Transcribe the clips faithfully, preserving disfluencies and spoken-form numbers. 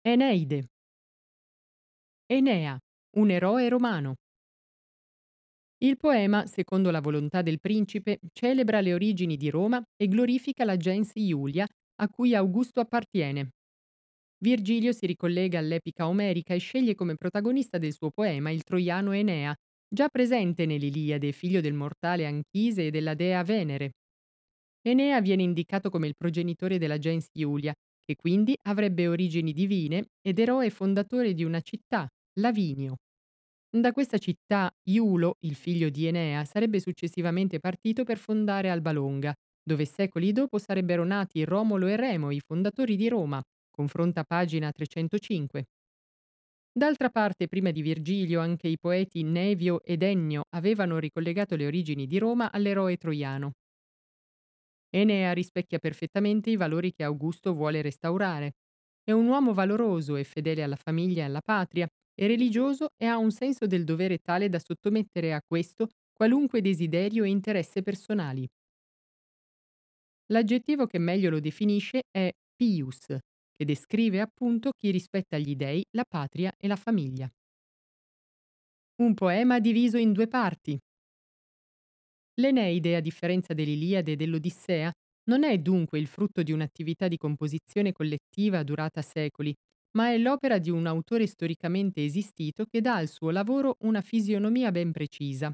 Eneide. Enea, un eroe romano. Il poema, secondo la volontà del principe, celebra le origini di Roma e glorifica la gens Iulia, a cui Augusto appartiene. Virgilio si ricollega all'epica omerica e sceglie come protagonista del suo poema il troiano Enea, già presente nell'Iliade, figlio del mortale Anchise e della dea Venere. Enea viene indicato come il progenitore della gens Iulia, che quindi avrebbe origini divine ed eroe fondatore di una città, Lavinio. Da questa città Iulo, il figlio di Enea, sarebbe successivamente partito per fondare Alba Longa, dove secoli dopo sarebbero nati Romolo e Remo, i fondatori di Roma. Confronta pagina trecentocinque. D'altra parte, prima di Virgilio, anche i poeti Nevio ed Ennio avevano ricollegato le origini di Roma all'eroe troiano. Enea rispecchia perfettamente i valori che Augusto vuole restaurare. È un uomo valoroso e fedele alla famiglia e alla patria, è religioso e ha un senso del dovere tale da sottomettere a questo qualunque desiderio e interesse personali. L'aggettivo che meglio lo definisce è pius, che descrive appunto chi rispetta gli dei, la patria e la famiglia. Un poema diviso in due parti. L'Eneide, a differenza dell'Iliade e dell'Odissea, non è dunque il frutto di un'attività di composizione collettiva durata secoli, ma è l'opera di un autore storicamente esistito che dà al suo lavoro una fisionomia ben precisa.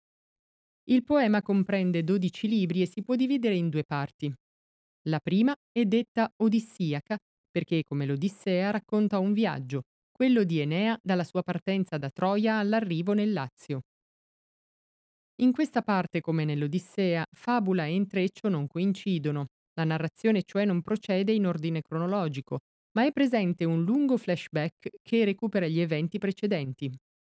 Il poema comprende dodici libri e si può dividere in due parti. La prima è detta odissiaca perché, come l'Odissea, racconta un viaggio, quello di Enea dalla sua partenza da Troia all'arrivo nel Lazio. In questa parte, come nell'Odissea, fabula e intreccio non coincidono, la narrazione cioè non procede in ordine cronologico, ma è presente un lungo flashback che recupera gli eventi precedenti.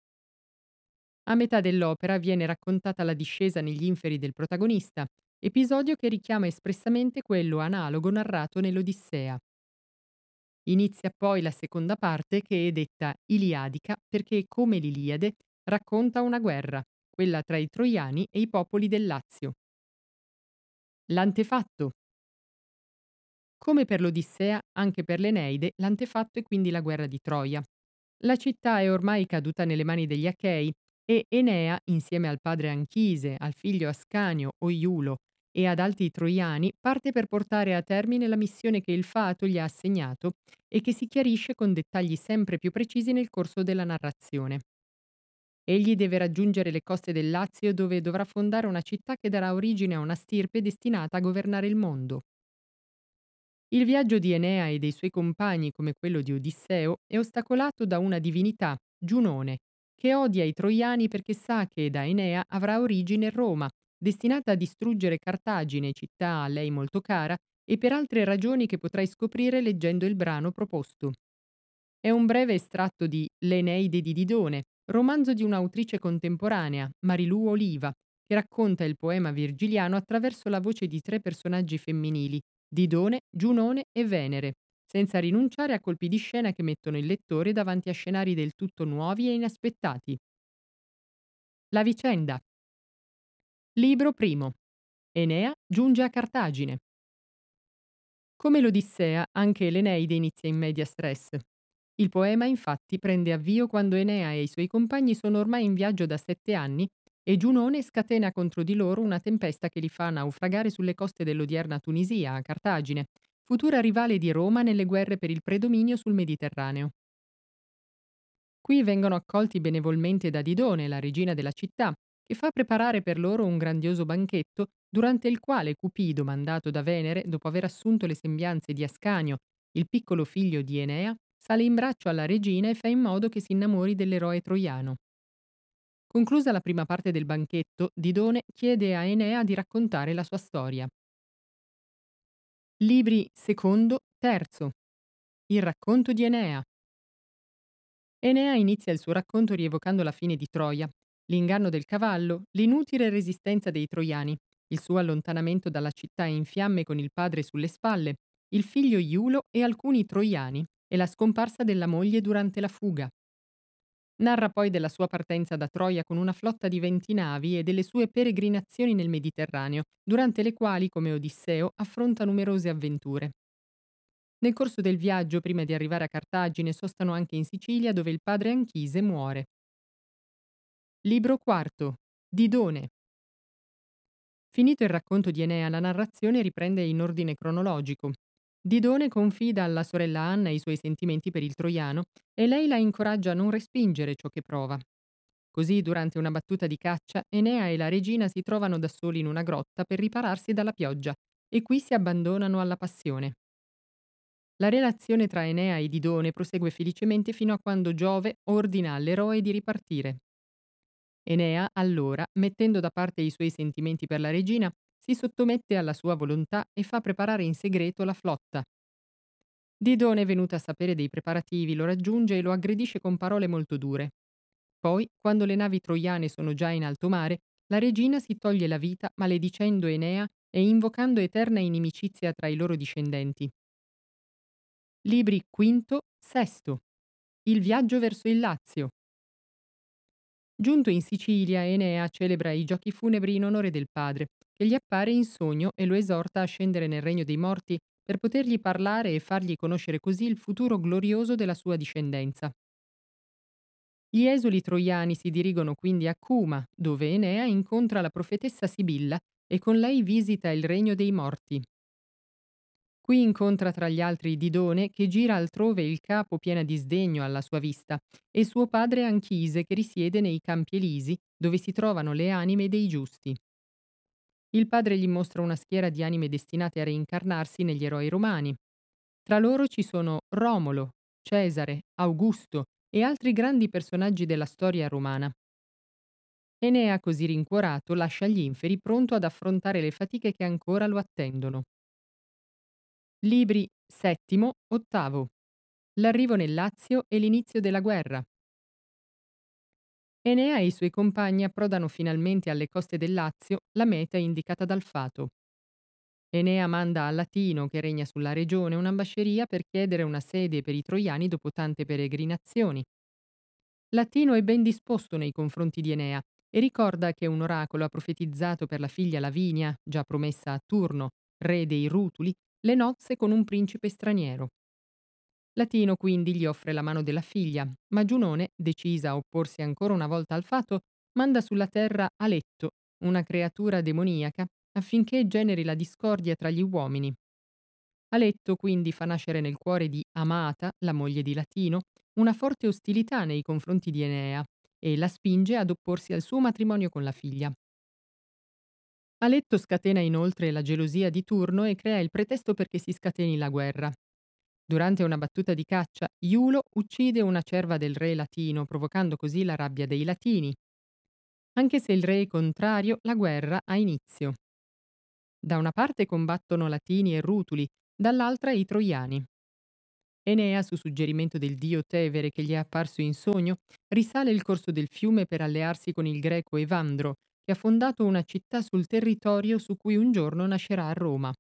A metà dell'opera viene raccontata la discesa negli inferi del protagonista, episodio che richiama espressamente quello analogo narrato nell'Odissea. Inizia poi la seconda parte che è detta Iliadica perché, come l'Iliade, racconta una guerra, quella tra i troiani e i popoli del Lazio. L'antefatto. Come per l'Odissea, anche per l'Eneide, l'antefatto è quindi la guerra di Troia. La città è ormai caduta nelle mani degli Achei e Enea, insieme al padre Anchise, al figlio Ascanio o Iulo e ad altri troiani, parte per portare a termine la missione che il fato gli ha assegnato e che si chiarisce con dettagli sempre più precisi nel corso della narrazione. Egli deve raggiungere le coste del Lazio dove dovrà fondare una città che darà origine a una stirpe destinata a governare il mondo. Il viaggio di Enea e dei suoi compagni, come quello di Odisseo, è ostacolato da una divinità, Giunone, che odia i troiani perché sa che da Enea avrà origine Roma, destinata a distruggere Cartagine, città a lei molto cara, e per altre ragioni che potrai scoprire leggendo il brano proposto. È un breve estratto di L'Eneide di Didone, romanzo di un'autrice contemporanea, Marilù Oliva, che racconta il poema virgiliano attraverso la voce di tre personaggi femminili, Didone, Giunone e Venere, senza rinunciare a colpi di scena che mettono il lettore davanti a scenari del tutto nuovi e inaspettati. La vicenda. Libro primo. Enea giunge a Cartagine. Come l'Odissea, anche l'Eneide inizia in medias res. Il poema, infatti, prende avvio quando Enea e i suoi compagni sono ormai in viaggio da sette anni e Giunone scatena contro di loro una tempesta che li fa naufragare sulle coste dell'odierna Tunisia, a Cartagine, futura rivale di Roma nelle guerre per il predominio sul Mediterraneo. Qui vengono accolti benevolmente da Didone, la regina della città, che fa preparare per loro un grandioso banchetto, durante il quale Cupido, mandato da Venere, dopo aver assunto le sembianze di Ascanio, il piccolo figlio di Enea, sale in braccio alla regina e fa in modo che si innamori dell'eroe troiano. Conclusa la prima parte del banchetto, Didone chiede a Enea di raccontare la sua storia. Libri secondo, terzo. Il racconto di Enea. Enea inizia il suo racconto rievocando la fine di Troia, l'inganno del cavallo, l'inutile resistenza dei troiani, il suo allontanamento dalla città in fiamme con il padre sulle spalle, il figlio Iulo e alcuni troiani e la scomparsa della moglie durante la fuga. Narra poi della sua partenza da Troia con una flotta di venti navi e delle sue peregrinazioni nel Mediterraneo, durante le quali, come Odisseo, affronta numerose avventure. Nel corso del viaggio, prima di arrivare a Cartagine, sostano anche in Sicilia dove il padre Anchise muore. Libro quarto. Didone. Finito il racconto di Enea, la narrazione riprende in ordine cronologico. Didone confida alla sorella Anna i suoi sentimenti per il troiano e lei la incoraggia a non respingere ciò che prova. Così, durante una battuta di caccia, Enea e la regina si trovano da soli in una grotta per ripararsi dalla pioggia e qui si abbandonano alla passione. La relazione tra Enea e Didone prosegue felicemente fino a quando Giove ordina all'eroe di ripartire. Enea, allora, mettendo da parte i suoi sentimenti per la regina, si sottomette alla sua volontà e fa preparare in segreto la flotta. Didone, venuta a sapere dei preparativi, lo raggiunge e lo aggredisce con parole molto dure. Poi, quando le navi troiane sono già in alto mare, la regina si toglie la vita maledicendo Enea e invocando eterna inimicizia tra i loro discendenti. Libri quinto, sesto. Il viaggio verso il Lazio. Giunto in Sicilia, Enea celebra i giochi funebri in onore del padre, che gli appare in sogno e lo esorta a scendere nel regno dei morti per potergli parlare e fargli conoscere così il futuro glorioso della sua discendenza. Gli esuli troiani si dirigono quindi a Cuma, dove Enea incontra la profetessa Sibilla e con lei visita il regno dei morti. Qui incontra tra gli altri Didone, che gira altrove il capo piena di sdegno alla sua vista, e suo padre Anchise, che risiede nei Campi Elisi, dove si trovano le anime dei giusti. Il padre gli mostra una schiera di anime destinate a reincarnarsi negli eroi romani. Tra loro ci sono Romolo, Cesare, Augusto e altri grandi personaggi della storia romana. Enea, così rincuorato, lascia gli inferi pronto ad affrontare le fatiche che ancora lo attendono. Libri settimo, ottavo. L'arrivo nel Lazio e l'inizio della guerra. Enea e i suoi compagni approdano finalmente alle coste del Lazio, la meta indicata dal fato. Enea manda a Latino, che regna sulla regione, un'ambasceria per chiedere una sede per i troiani dopo tante peregrinazioni. Latino è ben disposto nei confronti di Enea e ricorda che un oracolo ha profetizzato per la figlia Lavinia, già promessa a Turno, re dei Rutuli, le nozze con un principe straniero. Latino quindi gli offre la mano della figlia, ma Giunone, decisa a opporsi ancora una volta al fato, manda sulla terra Aletto, una creatura demoniaca, affinché generi la discordia tra gli uomini. Aletto quindi fa nascere nel cuore di Amata, la moglie di Latino, una forte ostilità nei confronti di Enea e la spinge ad opporsi al suo matrimonio con la figlia. Aletto scatena inoltre la gelosia di Turno e crea il pretesto perché si scateni la guerra. Durante una battuta di caccia, Iulo uccide una cerva del re latino, provocando così la rabbia dei latini. Anche se il re è contrario, la guerra ha inizio. Da una parte combattono latini e rutuli, dall'altra i troiani. Enea, su suggerimento del dio Tevere che gli è apparso in sogno, risale il corso del fiume per allearsi con il greco Evandro, che ha fondato una città sul territorio su cui un giorno nascerà Roma.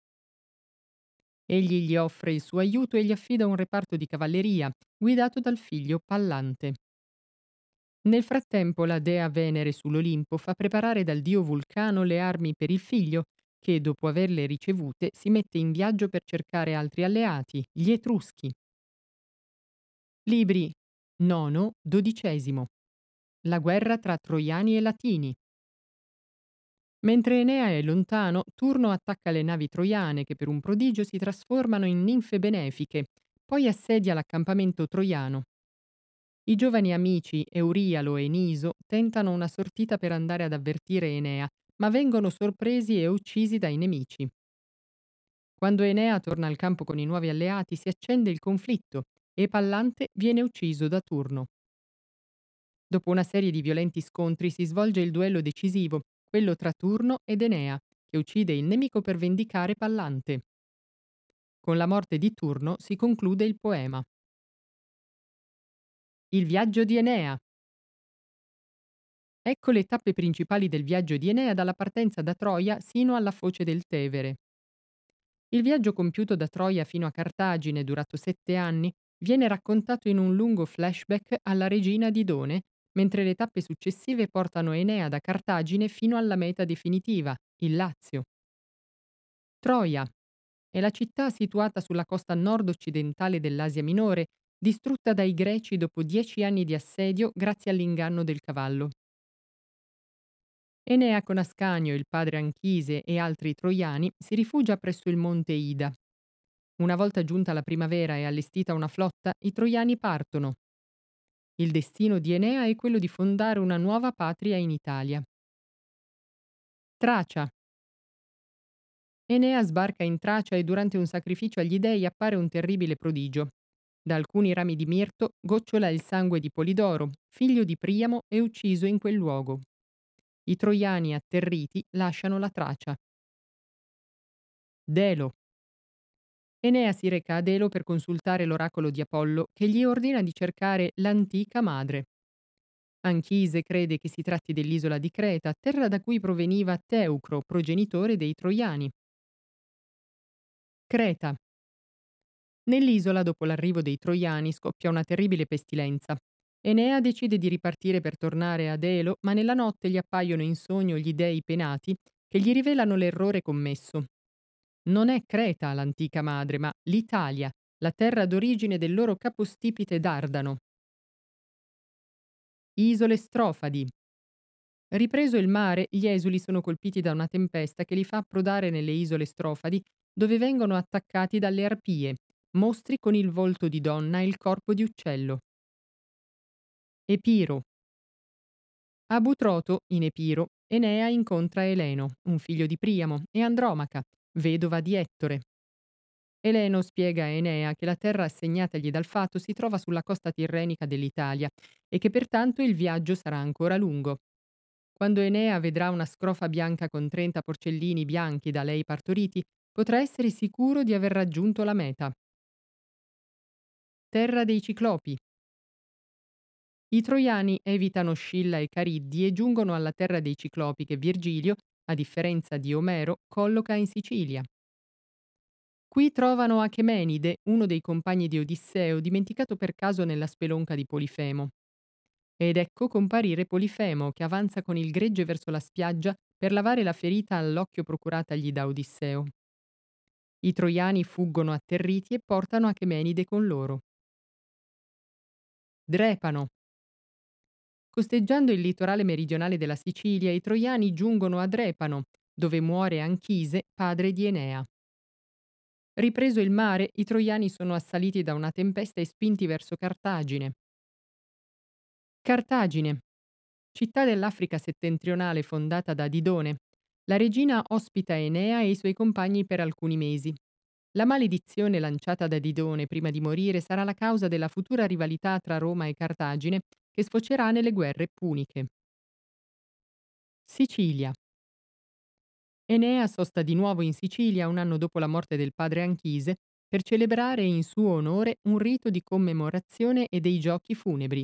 Egli gli offre il suo aiuto e gli affida un reparto di cavalleria, guidato dal figlio Pallante. Nel frattempo la dea Venere sull'Olimpo fa preparare dal dio Vulcano le armi per il figlio, che dopo averle ricevute si mette in viaggio per cercare altri alleati, gli Etruschi. Libri nono, dodicesimo. La guerra tra Troiani e Latini. Mentre Enea è lontano, Turno attacca le navi troiane che per un prodigio si trasformano in ninfe benefiche, poi assedia l'accampamento troiano. I giovani amici Eurialo e Niso tentano una sortita per andare ad avvertire Enea, ma vengono sorpresi e uccisi dai nemici. Quando Enea torna al campo con i nuovi alleati si accende il conflitto e Pallante viene ucciso da Turno. Dopo una serie di violenti scontri si svolge il duello decisivo, quello tra Turno ed Enea, che uccide il nemico per vendicare Pallante. Con la morte di Turno si conclude il poema. Il viaggio di Enea. Ecco le tappe principali del viaggio di Enea dalla partenza da Troia sino alla foce del Tevere. Il viaggio compiuto da Troia fino a Cartagine, durato sette anni, viene raccontato in un lungo flashback alla regina Didone, mentre le tappe successive portano Enea da Cartagine fino alla meta definitiva, il Lazio. Troia. È la città situata sulla costa nord-occidentale dell'Asia Minore, distrutta dai Greci dopo dieci anni di assedio grazie all'inganno del cavallo. Enea con Ascanio, il padre Anchise e altri troiani si rifugia presso il monte Ida. Una volta giunta la primavera e allestita una flotta, i troiani partono. Il destino di Enea è quello di fondare una nuova patria in Italia. Tracia. Enea sbarca in Tracia e durante un sacrificio agli dei appare un terribile prodigio. Da alcuni rami di mirto gocciola il sangue di Polidoro, figlio di Priamo e ucciso in quel luogo. I troiani, atterriti, lasciano la Tracia. Delo. Enea si reca a Delo per consultare l'oracolo di Apollo, che gli ordina di cercare l'antica madre. Anchise crede che si tratti dell'isola di Creta, terra da cui proveniva Teucro, progenitore dei Troiani. Creta. Nell'isola, dopo l'arrivo dei Troiani, scoppia una terribile pestilenza. Enea decide di ripartire per tornare ad Elo, ma nella notte gli appaiono in sogno gli dei penati che gli rivelano l'errore commesso. Non è Creta l'antica madre, ma l'Italia, la terra d'origine del loro capostipite Dardano. Isole Strofadi. Ripreso il mare, gli esuli sono colpiti da una tempesta che li fa approdare nelle isole Strofadi, dove vengono attaccati dalle arpie, mostri con il volto di donna e il corpo di uccello. Epiro. A Butroto, in Epiro, Enea incontra Eleno, un figlio di Priamo, e Andromaca, vedova di Ettore. Eleno spiega a Enea che la terra assegnatagli dal fato si trova sulla costa tirrenica dell'Italia e che pertanto il viaggio sarà ancora lungo. Quando Enea vedrà una scrofa bianca con trenta porcellini bianchi da lei partoriti, potrà essere sicuro di aver raggiunto la meta. Terra dei Ciclopi. I troiani evitano Scilla e Cariddi e giungono alla terra dei Ciclopi che Virgilio, a differenza di Omero, colloca in Sicilia. Qui trovano Achemenide, uno dei compagni di Odisseo, dimenticato per caso nella spelonca di Polifemo. Ed ecco comparire Polifemo, che avanza con il gregge verso la spiaggia per lavare la ferita all'occhio procuratagli da Odisseo. I troiani fuggono atterriti e portano Achemenide con loro. Drepano. Costeggiando il litorale meridionale della Sicilia, i troiani giungono a Drepano, dove muore Anchise, padre di Enea. Ripreso il mare, i troiani sono assaliti da una tempesta e spinti verso Cartagine. Cartagine, città dell'Africa settentrionale fondata da Didone. La regina ospita Enea e i suoi compagni per alcuni mesi. La maledizione lanciata da Didone prima di morire sarà la causa della futura rivalità tra Roma e Cartagine, che sfocerà nelle guerre puniche. Sicilia. Enea sosta di nuovo in Sicilia un anno dopo la morte del padre Anchise per celebrare in suo onore un rito di commemorazione e dei giochi funebri.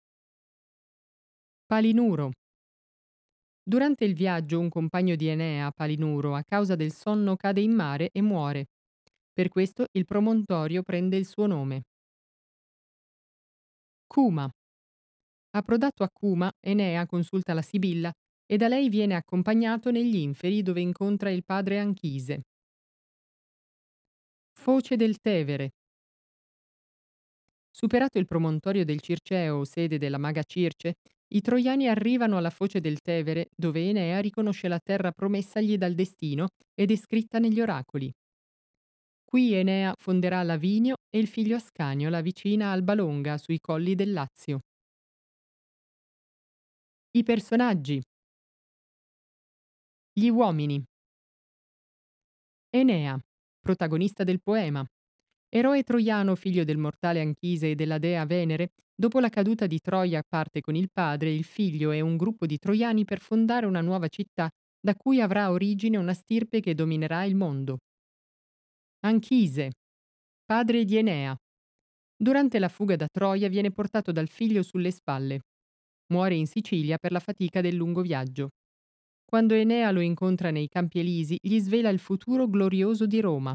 Palinuro. Durante il viaggio un compagno di Enea, Palinuro, a causa del sonno cade in mare e muore. Per questo il promontorio prende il suo nome. Cuma. Approdato a Cuma, Enea consulta la Sibilla e da lei viene accompagnato negli inferi dove incontra il padre Anchise. Foce del Tevere. Superato il promontorio del Circeo, sede della maga Circe, i troiani arrivano alla foce del Tevere, dove Enea riconosce la terra promessagli dal destino e descritta negli oracoli. Qui Enea fonderà Lavinio e il figlio Ascanio la vicina Alba Longa sui colli del Lazio. I personaggi. Gli uomini. Enea, protagonista del poema. Eroe troiano, figlio del mortale Anchise e della dea Venere, dopo la caduta di Troia parte con il padre, il figlio e un gruppo di troiani per fondare una nuova città da cui avrà origine una stirpe che dominerà il mondo. Anchise, padre di Enea. Durante la fuga da Troia viene portato dal figlio sulle spalle. Muore in Sicilia per la fatica del lungo viaggio. Quando Enea lo incontra nei Campi Elisi, gli svela il futuro glorioso di Roma.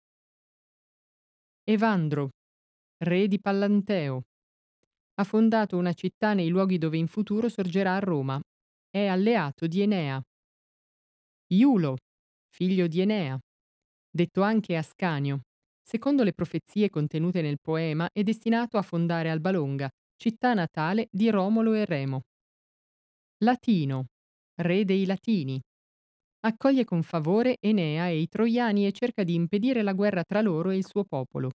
Evandro, re di Pallanteo. Ha fondato una città nei luoghi dove in futuro sorgerà Roma. È alleato di Enea. Iulo, figlio di Enea. detto anche Ascanio. Secondo le profezie contenute nel poema, è destinato a fondare Alba Longa, città natale di Romolo e Remo. Latino, re dei Latini. Accoglie con favore Enea e i Troiani e cerca di impedire la guerra tra loro e il suo popolo.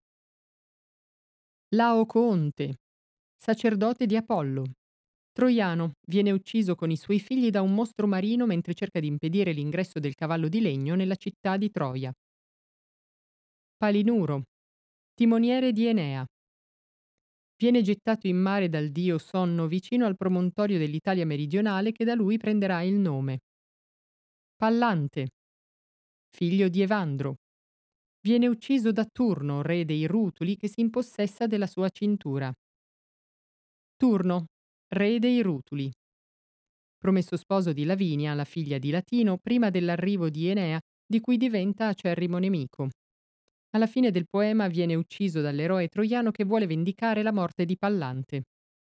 Laocoonte, sacerdote di Apollo. Troiano, viene ucciso con i suoi figli da un mostro marino mentre cerca di impedire l'ingresso del cavallo di legno nella città di Troia. Palinuro, timoniere di Enea. Viene gettato in mare dal dio Sonno vicino al promontorio dell'Italia meridionale che da lui prenderà il nome. Pallante, figlio di Evandro. Viene ucciso da Turno, re dei Rutuli, che si impossessa della sua cintura. Turno, re dei Rutuli. Promesso sposo di Lavinia, la figlia di Latino, prima dell'arrivo di Enea, di cui diventa acerrimo nemico. Alla fine del poema viene ucciso dall'eroe troiano che vuole vendicare la morte di Pallante.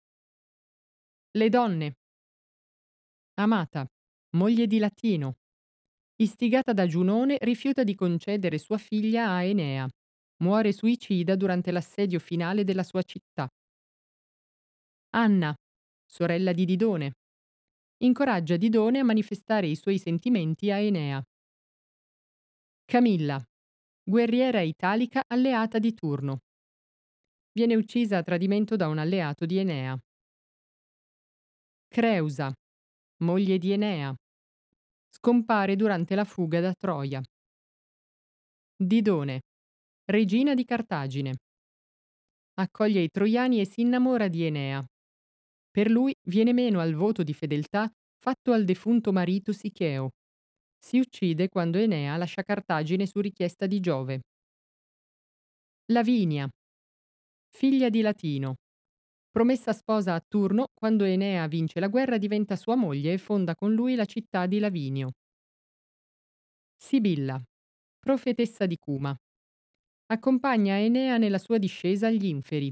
Le donne. Amata, moglie di Latino. Istigata da Giunone, rifiuta di concedere sua figlia a Enea. Muore suicida durante l'assedio finale della sua città. Anna, sorella di Didone. Incoraggia Didone a manifestare i suoi sentimenti a Enea. Camilla, guerriera italica alleata di Turno. Viene uccisa a tradimento da un alleato di Enea. Creusa, moglie di Enea. Scompare durante la fuga da Troia. Didone, regina di Cartagine. Accoglie i troiani e si innamora di Enea. Per lui viene meno al voto di fedeltà fatto al defunto marito Sicheo. Si uccide quando Enea lascia Cartagine su richiesta di Giove. Lavinia, figlia di Latino. Promessa sposa a Turno, quando Enea vince la guerra diventa sua moglie e fonda con lui la città di Lavinio. Sibilla, profetessa di Cuma. Accompagna Enea nella sua discesa agli inferi.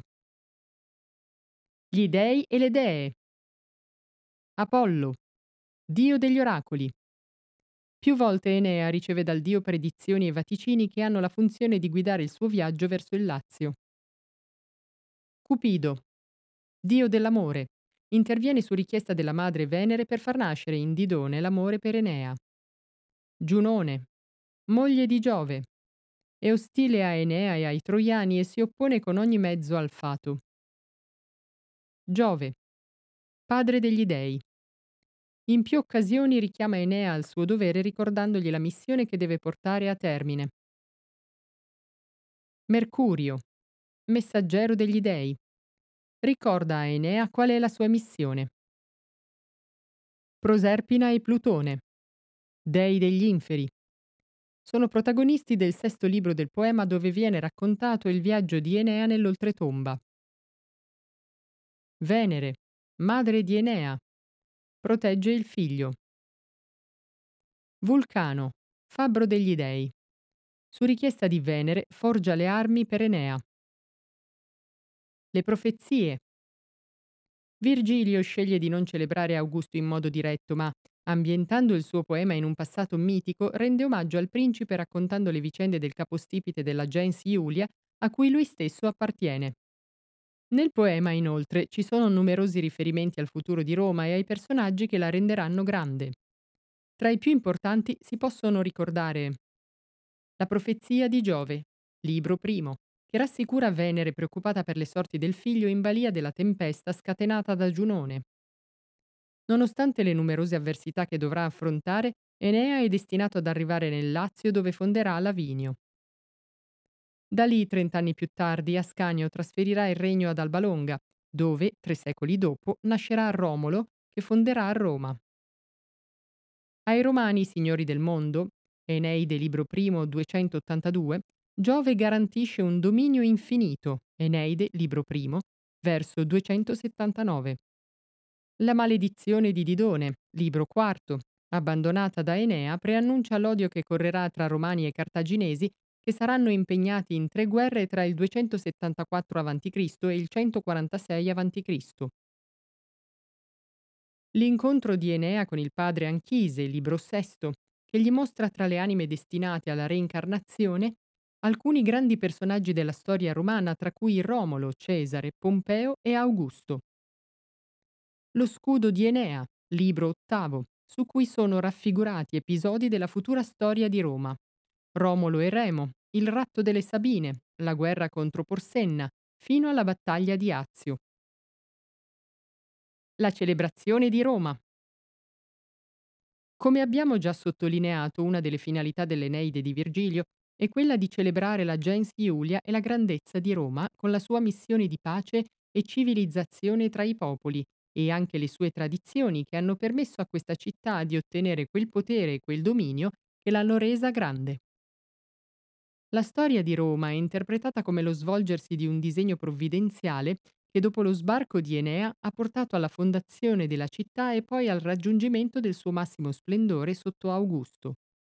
Gli dei e le dee. Apollo, dio degli oracoli. Più volte Enea riceve dal dio predizioni e vaticini che hanno la funzione di guidare il suo viaggio verso il Lazio. Cupido, dio dell'amore, interviene su richiesta della madre Venere per far nascere in Didone l'amore per Enea. Giunone, moglie di Giove, è ostile a Enea e ai Troiani e si oppone con ogni mezzo al fato. Giove, padre degli dei. In più occasioni richiama Enea al suo dovere ricordandogli la missione che deve portare a termine. Mercurio, messaggero degli dei. Ricorda a Enea qual è la sua missione. Proserpina e Plutone, dei degli inferi. Sono protagonisti del sesto libro del poema dove viene raccontato il viaggio di Enea nell'oltretomba. Venere, madre di Enea, protegge il figlio. Vulcano, fabbro degli dei. Su richiesta di Venere forgia le armi per Enea. Le profezie. Virgilio sceglie di non celebrare Augusto in modo diretto, ma, ambientando il suo poema in un passato mitico, rende omaggio al principe raccontando le vicende del capostipite della gens Iulia, a cui lui stesso appartiene. Nel poema, inoltre, ci sono numerosi riferimenti al futuro di Roma e ai personaggi che la renderanno grande. Tra i più importanti si possono ricordare la profezia di Giove, libro primo, che rassicura Venere preoccupata per le sorti del figlio in balia della tempesta scatenata da Giunone. Nonostante le numerose avversità che dovrà affrontare, Enea è destinato ad arrivare nel Lazio dove fonderà Lavinio. Da lì, trent'anni più tardi, Ascanio trasferirà il regno ad Alba Longa, dove, tre secoli dopo, nascerà Romolo, che fonderà Roma. Ai Romani, signori del mondo, Eneide libro primo duecentottantadue, Giove garantisce un dominio infinito, Eneide libro primo, verso duecentosettantanove. La maledizione di Didone, libro quarto, abbandonata da Enea, preannuncia l'odio che correrà tra Romani e Cartaginesi che saranno impegnati in tre guerre tra il duecentosettantaquattro avanti Cristo e il centoquarantasei avanti Cristo. L'incontro di Enea con il padre Anchise, libro sesto, che gli mostra tra le anime destinate alla reincarnazione alcuni grandi personaggi della storia romana, tra cui Romolo, Cesare, Pompeo e Augusto. Lo scudo di Enea, libro ottavo, su cui sono raffigurati episodi della futura storia di Roma. Romolo e Remo, il ratto delle Sabine, la guerra contro Porsenna, fino alla battaglia di Azio. La celebrazione di Roma. Come abbiamo già sottolineato, una delle finalità dell'Eneide di Virgilio è quella di celebrare la gens Iulia e la grandezza di Roma con la sua missione di pace e civilizzazione tra i popoli e anche le sue tradizioni che hanno permesso a questa città di ottenere quel potere e quel dominio che l'hanno resa grande. La storia di Roma è interpretata come lo svolgersi di un disegno provvidenziale che dopo lo sbarco di Enea ha portato alla fondazione della città e poi al raggiungimento del suo massimo splendore sotto Augusto.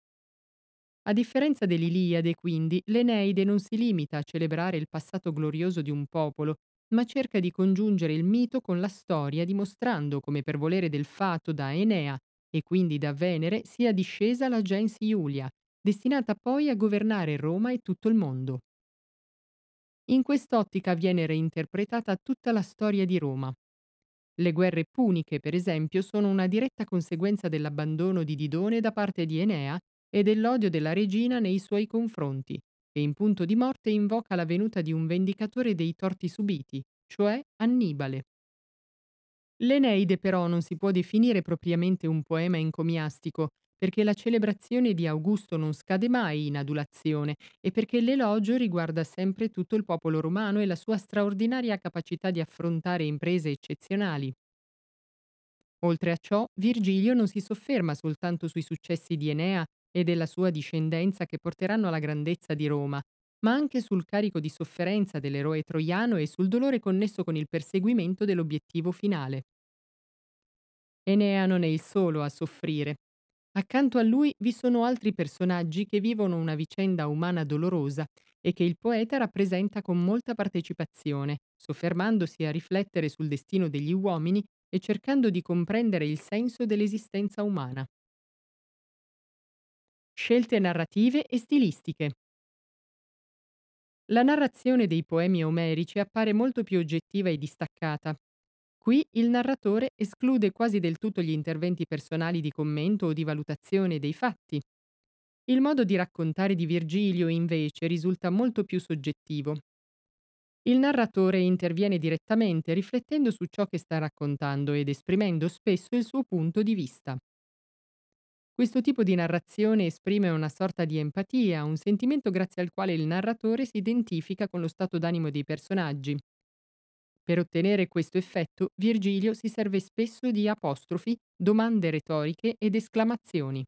A differenza dell'Iliade, quindi, l'Eneide non si limita a celebrare il passato glorioso di un popolo, ma cerca di congiungere il mito con la storia, dimostrando come per volere del fato da Enea e quindi da Venere sia discesa la gens Iulia, destinata poi a governare Roma e tutto il mondo. In quest'ottica viene reinterpretata tutta la storia di Roma. Le guerre puniche, per esempio, sono una diretta conseguenza dell'abbandono di Didone da parte di Enea e dell'odio della regina nei suoi confronti, che in punto di morte invoca la venuta di un vendicatore dei torti subiti, cioè Annibale. L'Eneide però non si può definire propriamente un poema encomiastico, perché la celebrazione di Augusto non scade mai in adulazione e perché l'elogio riguarda sempre tutto il popolo romano e la sua straordinaria capacità di affrontare imprese eccezionali. Oltre a ciò, Virgilio non si sofferma soltanto sui successi di Enea e della sua discendenza che porteranno alla grandezza di Roma, ma anche sul carico di sofferenza dell'eroe troiano e sul dolore connesso con il perseguimento dell'obiettivo finale. Enea non è il solo a soffrire. Accanto a lui vi sono altri personaggi che vivono una vicenda umana dolorosa e che il poeta rappresenta con molta partecipazione, soffermandosi a riflettere sul destino degli uomini e cercando di comprendere il senso dell'esistenza umana. Scelte narrative e stilistiche. La narrazione dei poemi omerici appare molto più oggettiva e distaccata. Qui il narratore esclude quasi del tutto gli interventi personali di commento o di valutazione dei fatti. Il modo di raccontare di Virgilio, invece, risulta molto più soggettivo. Il narratore interviene direttamente, riflettendo su ciò che sta raccontando ed esprimendo spesso il suo punto di vista. Questo tipo di narrazione esprime una sorta di empatia, un sentimento grazie al quale il narratore si identifica con lo stato d'animo dei personaggi. Per ottenere questo effetto, Virgilio si serve spesso di apostrofi, domande retoriche ed esclamazioni.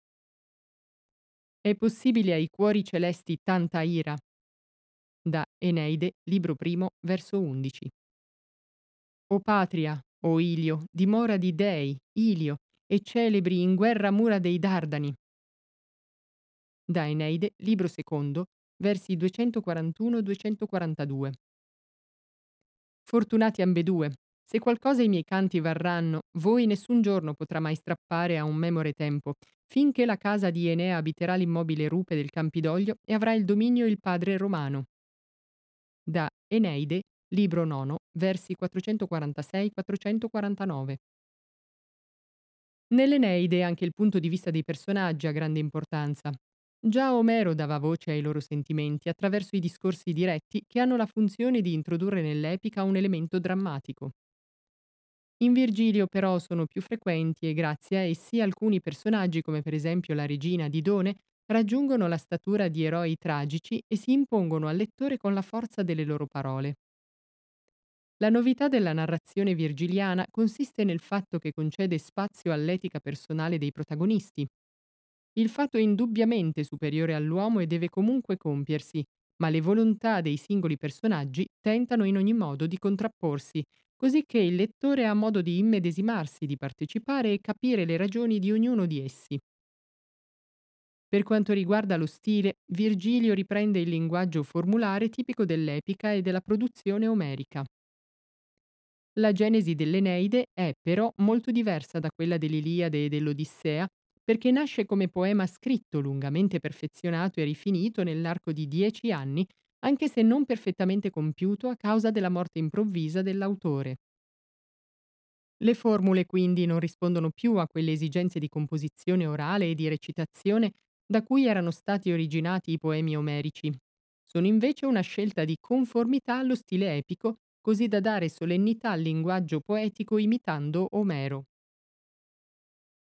È possibile ai cuori celesti tanta ira? Da Eneide, libro primo, verso undici. O patria, o Ilio, dimora di dei, Ilio, e celebri in guerra mura dei Dardani. Da Eneide, libro secondo, versi duecentoquarantuno-duecentoquarantadue. Fortunati ambedue. Se qualcosa i miei canti varranno, voi nessun giorno potrà mai strappare a un memore tempo, finché la casa di Enea abiterà l'immobile rupe del Campidoglio e avrà il dominio il padre romano. Da Eneide, libro nono, versi quattrocentoquarantasei-quattrocentoquarantanove. Nell'Eneide anche il punto di vista dei personaggi ha grande importanza. Già Omero dava voce ai loro sentimenti attraverso i discorsi diretti che hanno la funzione di introdurre nell'epica un elemento drammatico. In Virgilio però sono più frequenti e grazie a essi alcuni personaggi, come per esempio la regina Didone, raggiungono la statura di eroi tragici e si impongono al lettore con la forza delle loro parole. La novità della narrazione virgiliana consiste nel fatto che concede spazio all'etica personale dei protagonisti. Il fatto è indubbiamente superiore all'uomo e deve comunque compiersi, ma le volontà dei singoli personaggi tentano in ogni modo di contrapporsi, così che il lettore ha modo di immedesimarsi, di partecipare e capire le ragioni di ognuno di essi. Per quanto riguarda lo stile, Virgilio riprende il linguaggio formulare tipico dell'epica e della produzione omerica. La genesi dell'Eneide è però molto diversa da quella dell'Iliade e dell'Odissea, perché nasce come poema scritto, lungamente perfezionato e rifinito nell'arco di dieci anni, anche se non perfettamente compiuto a causa della morte improvvisa dell'autore. Le formule quindi non rispondono più a quelle esigenze di composizione orale e di recitazione da cui erano stati originati i poemi omerici. Sono invece una scelta di conformità allo stile epico, così da dare solennità al linguaggio poetico imitando Omero.